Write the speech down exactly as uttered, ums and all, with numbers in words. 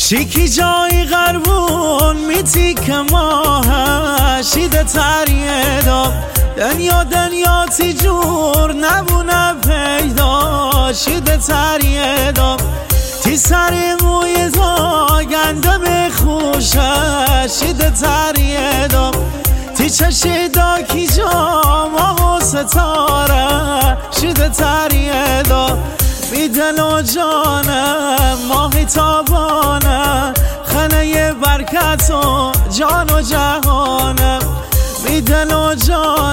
شیکی جای غربون میتی که ماه شیده تریه دا دنیا دنیا تی جور نبونه پیدا شیده تریه دا تی سر موی دا گنده بخوشه شیده تریه دا تی چشی دا کی جا ماه و ستاره شیده تریه دا بی دل و جانم ماهی تابانم خنه برکت و جان و جهانم بی دل و جانم